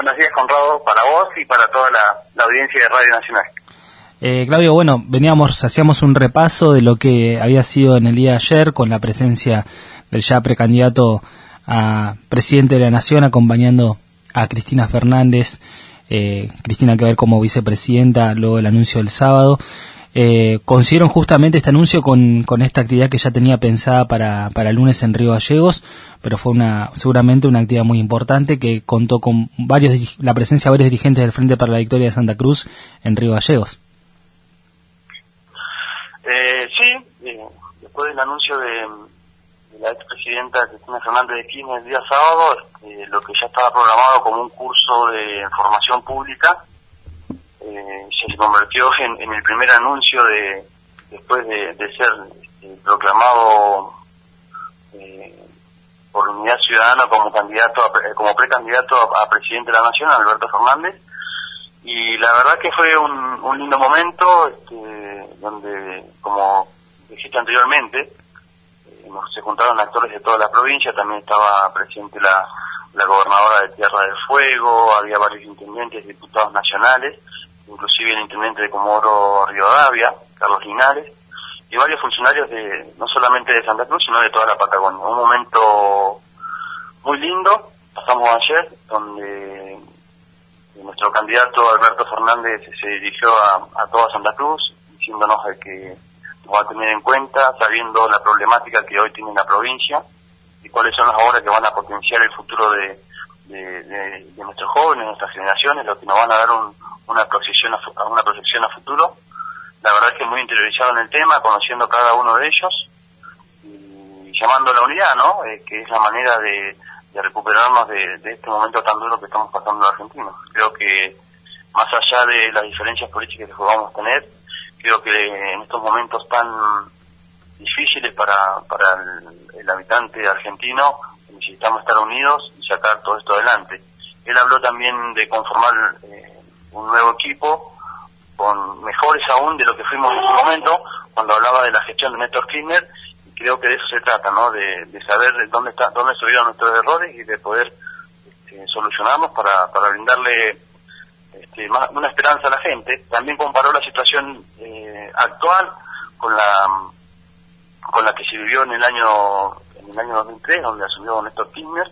buenos días, Conrado, para vos y para toda la audiencia de Radio Nacional. Claudio, bueno, hacíamos un repaso de lo que había sido en el día de ayer con la presencia del ya precandidato a presidente de la Nación acompañando a Cristina Fernández, Cristina que va a ver como vicepresidenta luego del anuncio del sábado. Consiguieron justamente este anuncio con esta actividad que ya tenía pensada para el lunes en Río Gallegos, pero fue seguramente una actividad muy importante que contó con la presencia de varios dirigentes del Frente para la Victoria de Santa Cruz en Río Gallegos. Sí, después del anuncio de la expresidenta Cristina Fernández de Kirchner el día sábado, lo que ya estaba programado como un curso de formación pública, se convirtió en el primer anuncio después de ser proclamado por Unidad Ciudadana como precandidato a presidente de la Nación, Alberto Fernández. Y la verdad que fue un lindo momento, donde, como dijiste anteriormente, se juntaron actores de toda la provincia. También estaba presente la gobernadora de Tierra del Fuego, había varios intendentes, diputados nacionales, inclusive el intendente de Comodoro Rivadavia, Carlos Linares, y varios funcionarios no solamente de Santa Cruz, sino de toda la Patagonia. Un momento muy lindo pasamos ayer, donde nuestro candidato Alberto Fernández se dirigió a toda Santa Cruz, diciéndonos de que nos va a tener en cuenta, sabiendo la problemática que hoy tiene la provincia y cuáles son las obras que van a potenciar el futuro de nuestros jóvenes, de nuestras generaciones, lo que nos van a dar una proyección a futuro. La verdad es que muy interiorizado en el tema, conociendo cada uno de ellos y llamando a la unidad, ¿no? Que es la manera de recuperarnos de este momento tan duro que estamos pasando los argentinos. Creo que más allá de las diferencias políticas que podamos tener, creo que en estos momentos tan difíciles para el habitante argentino necesitamos estar unidos y sacar todo esto adelante. Él habló también de conformar un nuevo equipo con mejores aún de lo que fuimos en ese momento cuando hablaba de la gestión de Néstor Kirchner. Creo que de eso se trata, ¿no? De saber dónde estuvieron nuestros errores y de poder solucionarlos para brindarle una esperanza a la gente. También comparó la situación actual con la que se vivió en el año 2003, donde asumió Néstor Kirchner.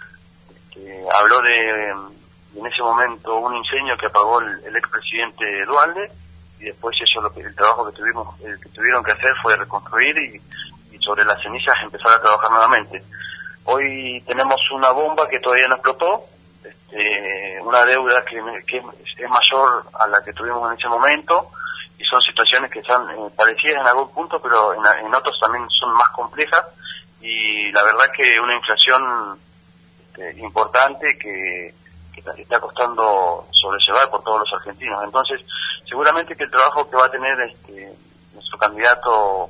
Habló de en ese momento un incendio que apagó el expresidente Duhalde, y después el trabajo que tuvieron que hacer fue reconstruir y sobre las cenizas empezar a trabajar nuevamente. Hoy tenemos una bomba que todavía no explotó, una deuda que es mayor a la que tuvimos en ese momento, y son situaciones que están parecidas en algún punto, pero en otros también son más complejas, y la verdad que una inflación importante que está costando sobrellevar por todos los argentinos. Entonces, seguramente que el trabajo que va a tener nuestro candidato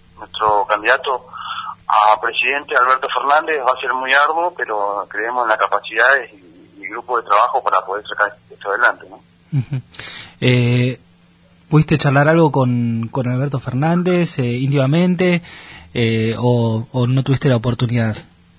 a presidente, Alberto Fernández, va a ser muy arduo, pero creemos en las capacidades y grupo de trabajo para poder sacar esto adelante, ¿no? Uh-huh. ¿Pudiste charlar algo con Alberto Fernández íntimamente o no tuviste la oportunidad?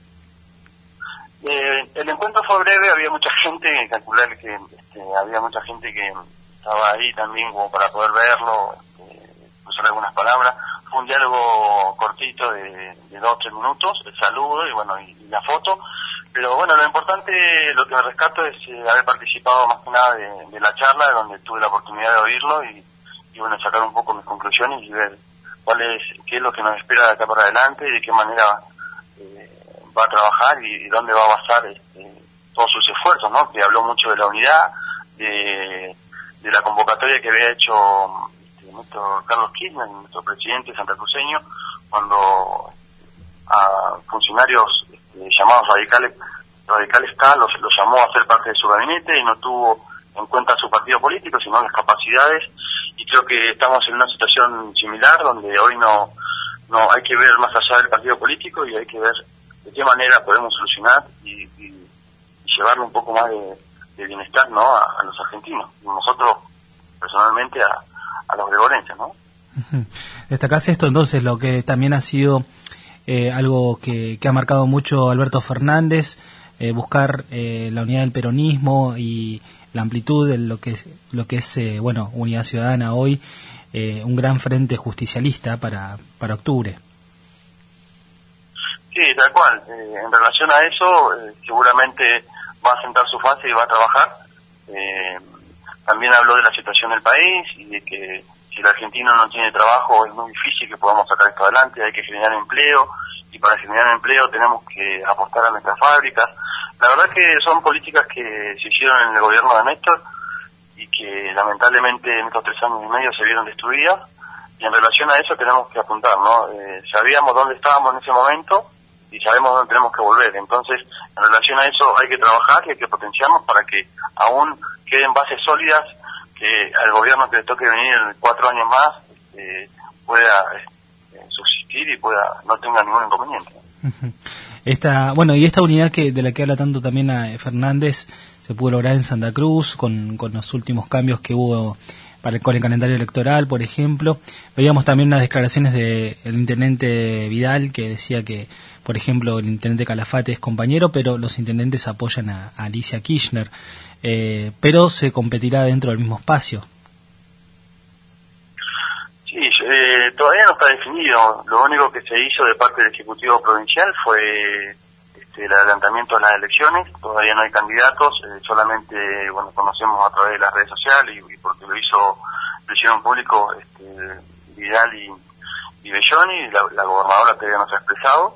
El encuentro fue breve, había mucha gente, calcular que había mucha gente que estaba ahí también como para poder verlo, usar algunas palabras. Fue un diálogo cortito de 2 o 3 minutos, el saludo y la foto. Pero bueno, lo importante, lo que me rescato es haber participado más que nada de la charla, donde tuve la oportunidad de oírlo y sacar un poco mis conclusiones y ver qué es lo que nos espera de acá para adelante y de qué manera va a trabajar y dónde va a basar todos sus esfuerzos, ¿no? Que habló mucho de la unidad, de la convocatoria que había hecho nuestro Carlos Kirchner, nuestro presidente santacruceño, cuando a funcionarios llamados radicales K los llamó a ser parte de su gabinete y no tuvo en cuenta su partido político, sino las capacidades, y creo que estamos en una situación similar, donde hoy no hay que ver más allá del partido político y hay que ver de qué manera podemos solucionar y llevarle un poco más de bienestar, ¿no? a los argentinos, y nosotros personalmente a los gregorenses, ¿no? Uh-huh. Destacás esto entonces, lo que también ha sido algo que ha marcado mucho Alberto Fernández, buscar la unidad del peronismo y la amplitud de lo que es bueno, Unidad Ciudadana hoy, un gran frente justicialista para octubre. Sí, tal cual. En relación a eso, seguramente va a sentar su fase y va a trabajar. También habló de la situación del país y de que si el argentino no tiene trabajo es muy difícil que podamos sacar esto adelante, hay que generar empleo, y para generar empleo tenemos que apostar a nuestras fábricas. La verdad que son políticas que se hicieron en el gobierno de Néstor y que lamentablemente en estos 3 años y medio se vieron destruidas, y en relación a eso tenemos que apuntar, ¿no? Sabíamos dónde estábamos en ese momento y sabemos dónde tenemos que volver. Entonces, en relación a eso hay que trabajar y hay que potenciarnos para que aún queden bases sólidas, que al gobierno que le toque venir 4 años más pueda subsistir y no tenga ningún inconveniente. Esta unidad de la que habla tanto también a Fernández se pudo lograr en Santa Cruz con los últimos cambios que hubo con el calendario electoral, por ejemplo. Veíamos también unas declaraciones del intendente Vidal que decía que, por ejemplo, el intendente Calafate es compañero, pero los intendentes apoyan a Alicia Kirchner, pero se competirá dentro del mismo espacio. Sí, todavía no está definido. Lo único que se hizo de parte del Ejecutivo Provincial fue el adelantamiento de las elecciones. Todavía no hay candidatos, solamente conocemos a través de las redes sociales y porque lo hicieron público Vidal y Belloni. La gobernadora todavía no se ha expresado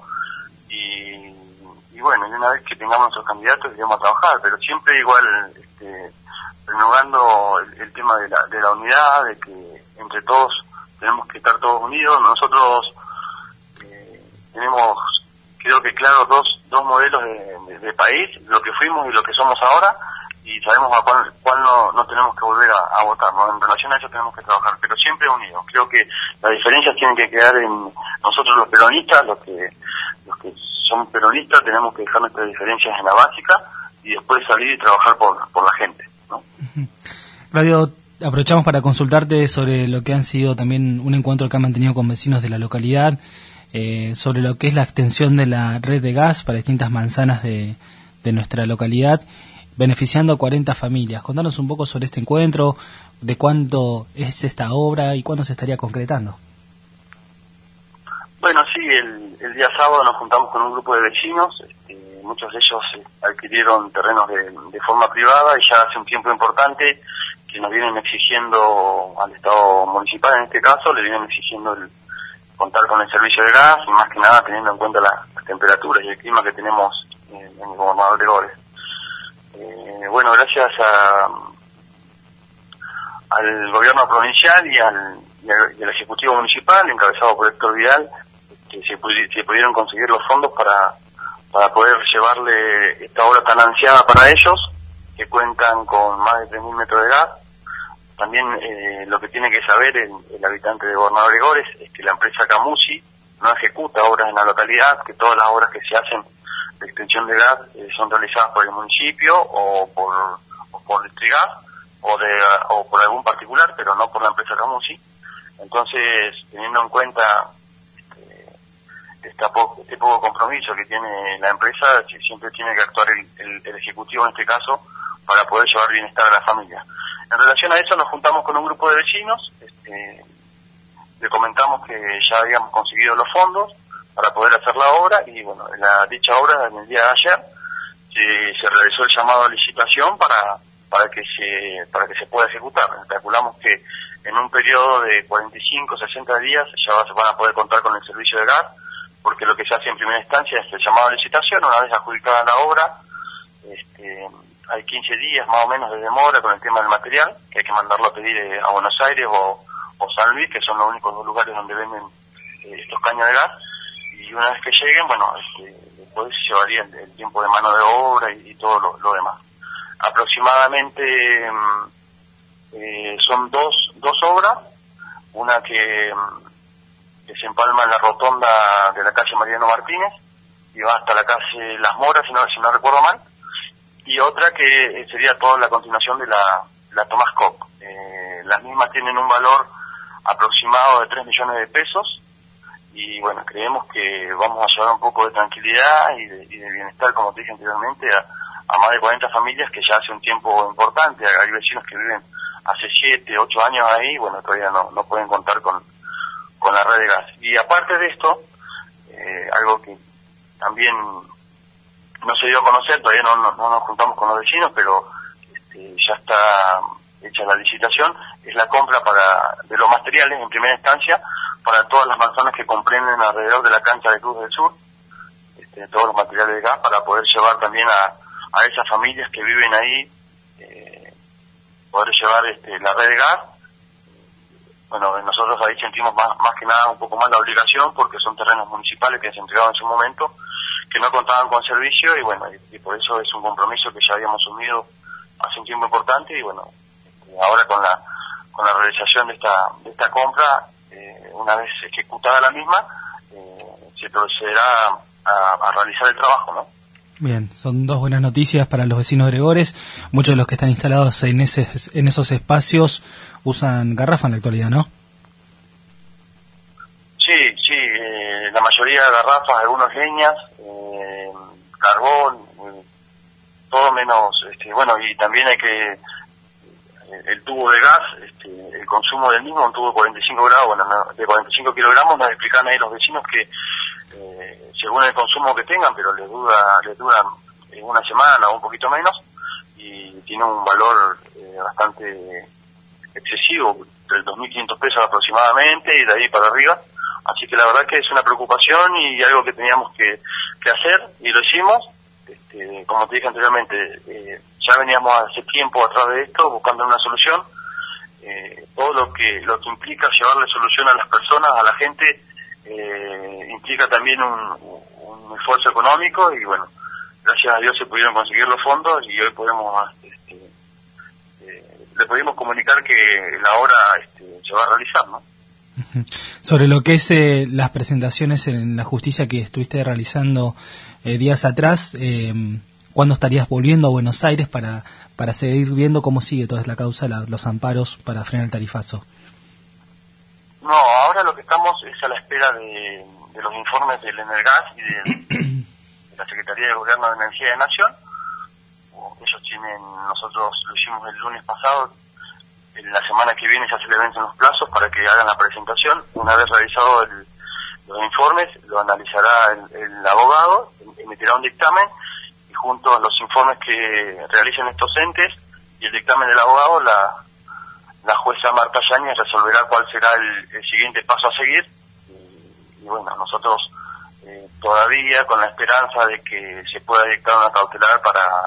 y una vez que tengamos nuestros candidatos iremos a trabajar, pero siempre igual renovando el tema de la unidad, de que entre todos tenemos que estar todos unidos. Nosotros tenemos, creo que claro, dos modelos de país, lo que fuimos y lo que somos ahora, y sabemos a cuál no tenemos que volver a votar, ¿no? En relación a eso tenemos que trabajar, pero siempre unidos. Creo que las diferencias tienen que quedar en nosotros los peronistas, los que son peronistas tenemos que dejar nuestras diferencias en la básica y después salir y trabajar por la gente, ¿no? Radio, aprovechamos para consultarte sobre lo que han sido también un encuentro que han mantenido con vecinos de la localidad, sobre lo que es la extensión de la red de gas para distintas manzanas de nuestra localidad, beneficiando a 40 familias. Contanos un poco sobre este encuentro, de cuánto es esta obra y cuándo se estaría concretando. Bueno, sí, el día sábado nos juntamos con un grupo de vecinos. Muchos de ellos adquirieron terrenos de forma privada y ya hace un tiempo importante que nos vienen exigiendo al Estado municipal, en este caso, le vienen exigiendo contar con el servicio de gas, y más que nada teniendo en cuenta las temperaturas y el clima que tenemos en el Gobernador Gregores. Gracias al gobierno provincial y al Ejecutivo Municipal, encabezado por Héctor Vidal, que se pudieron conseguir los fondos para poder llevarle esta obra tan ansiada para ellos, que cuentan con más de 3.000 metros de gas. También lo que tiene que saber el habitante de Gobernador Gregores es que la empresa Camusi no ejecuta obras en la localidad, que todas las obras que se hacen de extensión de gas son realizadas por el municipio o por Electrigas o por algún particular, pero no por la empresa Camusi. Entonces, teniendo en cuenta este poco compromiso que tiene la empresa, siempre tiene que actuar el Ejecutivo en este caso para poder llevar bienestar a la familia. En relación a eso nos juntamos con un grupo de vecinos, le comentamos que ya habíamos conseguido los fondos para poder hacer la obra y dicha obra en el día de ayer se realizó el llamado a licitación para que se pueda ejecutar. Calculamos que en un periodo de 45, 60 días ya se van a poder contar con el servicio de gas, porque lo que se hace en primera instancia es el llamado a licitación. Una vez adjudicada la obra, hay 15 días más o menos de demora con el tema del material, que hay que mandarlo a pedir a Buenos Aires o San Luis, que son los únicos 2 lugares donde venden estos caños de gas, y una vez que lleguen, después se llevaría el tiempo de mano de obra y todo lo demás. Aproximadamente son dos obras, una que se empalma en la rotonda de la calle Mariano Martínez y va hasta la calle Las Moras, si no recuerdo mal, y otra que sería toda la continuación de la Tomás Koch. Las mismas tienen un valor aproximado de 3 millones de pesos y bueno, creemos que vamos a llevar un poco de tranquilidad y de bienestar, como te dije anteriormente, a más de 40 familias que ya hace un tiempo importante. Hay vecinos que viven hace 7, 8 años ahí, y bueno, todavía no pueden contar con la red de gas. Y aparte de esto, algo que también no se dio a conocer, todavía no nos juntamos con los vecinos, pero ya está hecha la licitación, es la compra de los materiales en primera instancia para todas las manzanas que comprenden alrededor de la cancha de Cruz del Sur, todos los materiales de gas, para poder llevar también a esas familias que viven ahí, poder llevar la red de gas. Bueno, nosotros ahí sentimos más que nada un poco más la obligación, porque son terrenos municipales que se entregaban en su momento, que no contaban con servicio, y bueno, y por eso es un compromiso que ya habíamos asumido hace un tiempo importante, y bueno, ahora con la realización de esta compra, una vez ejecutada la misma, se procederá a realizar el trabajo, ¿no? Bien, son dos buenas noticias para los vecinos de Gregores. Muchos de los que están instalados en esos espacios usan garrafa en la actualidad, ¿no? Sí, la mayoría de garrafas, algunos leñas, carbón, todo menos, bueno, y también hay que, el tubo de gas, el consumo del mismo, un tubo de 45 grados, bueno, de 45 kilogramos, nos explican ahí los vecinos que, según el consumo que tengan, pero les dura una semana o un poquito menos, y tiene un valor bastante excesivo, de 2.500 pesos aproximadamente, y de ahí para arriba. Así que la verdad que es una preocupación y algo que teníamos que hacer, y lo hicimos. Como te dije anteriormente, ya veníamos hace tiempo atrás de esto, buscando una solución. Todo lo que implica llevarle solución a las personas, a la gente, implica también un esfuerzo económico, y bueno, gracias a Dios se pudieron conseguir los fondos, y hoy le pudimos comunicar que la obra se va a realizar, ¿no? Sobre lo que es las presentaciones en la justicia que estuviste realizando días atrás, ¿cuándo estarías volviendo a Buenos Aires para seguir viendo cómo sigue toda la causa, los amparos para frenar el tarifazo? No, ahora lo que estamos es a la espera de los informes del Energas y de la Secretaría de Gobierno de Energía de Nación. Ellos nosotros lo hicimos el lunes pasado. En la semana que viene ya se le vencen los plazos para que hagan la presentación. Una vez realizado los informes, lo analizará el abogado, emitirá un dictamen, y junto a los informes que realicen estos entes y el dictamen del abogado, la jueza Marta Yáñez resolverá cuál será el siguiente paso a seguir. Y bueno, nosotros todavía con la esperanza de que se pueda dictar una cautelar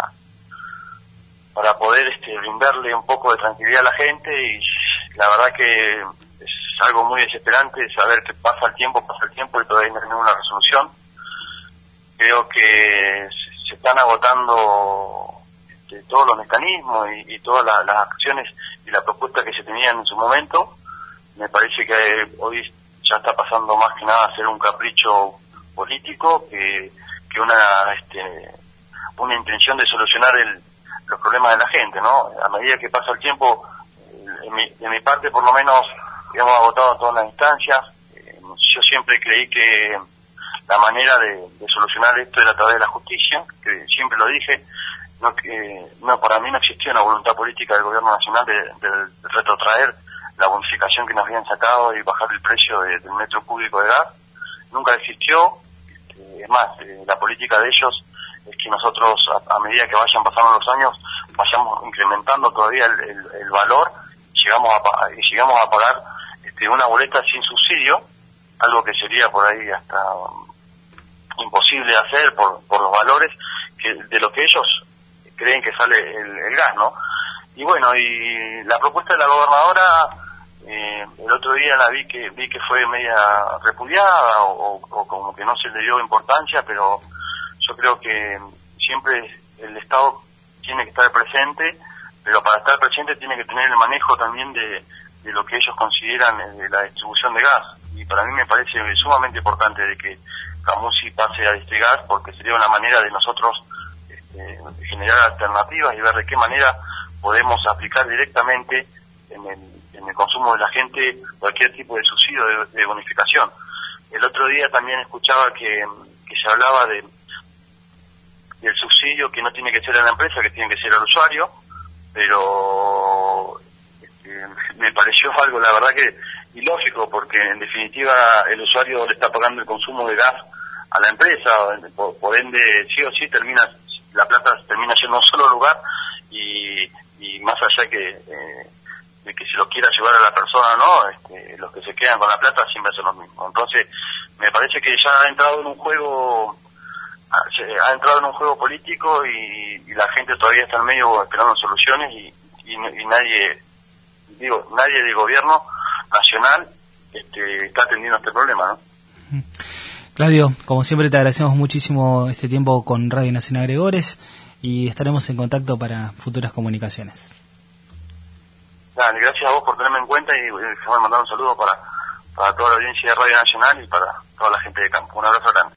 para poder brindarle un poco de tranquilidad a la gente, y la verdad que es algo muy desesperante saber que pasa el tiempo y todavía no hay ninguna resolución. Creo que se están agotando todos los mecanismos y todas las acciones y la propuesta que se tenían en su momento. Me parece que hoy ya está pasando más que nada a ser un capricho político que una intención de solucionar los problemas de la gente, ¿no? A medida que pasa el tiempo, de mi parte por lo menos, hemos agotado todas las instancias. Yo siempre creí que la manera de solucionar esto era a través de la justicia, que siempre lo dije. Para mí no existía una voluntad política del gobierno nacional de retrotraer la bonificación que nos habían sacado y bajar el precio del metro cúbico de gas. Nunca existió. Es más, la política de ellos es que nosotros, a medida que vayan pasando los años, vayamos incrementando todavía el valor, y llegamos a pagar una boleta sin subsidio, algo que sería por ahí hasta imposible de hacer por los valores de lo que ellos creen que sale el gas, ¿no? Y bueno, y la propuesta de la gobernadora, el otro día la vi que fue media repudiada o como que no se le dio importancia, pero yo creo que siempre el Estado tiene que estar presente, pero para estar presente tiene que tener el manejo también de lo que ellos consideran la distribución de gas. Y para mí me parece sumamente importante de que Camusi pase a Distrigas, porque sería una manera de nosotros generar alternativas y ver de qué manera podemos aplicar directamente en el consumo de la gente cualquier tipo de subsidio de bonificación. El otro día también escuchaba que se hablaba del subsidio, que no tiene que ser a la empresa, que tiene que ser al usuario, pero me pareció algo, la verdad, que ilógico, porque en definitiva el usuario le está pagando el consumo de gas a la empresa, por ende sí o sí la plata termina yendo a un solo lugar, y más allá de que se lo quiera llevar a la persona, ¿no? Los que se quedan con la plata siempre hacen lo mismo. Entonces me parece que ya ha entrado en un juego político, y la gente todavía está en medio esperando soluciones, y nadie del gobierno nacional está atendiendo este problema, ¿no? Claudio, como siempre te agradecemos muchísimo este tiempo con Radio Nacional Gregores, y estaremos en contacto para futuras comunicaciones. Dale, gracias a vos por tenerme en cuenta, y déjame mandar un saludo para toda la audiencia de Radio Nacional y para toda la gente de campo. Un abrazo grande.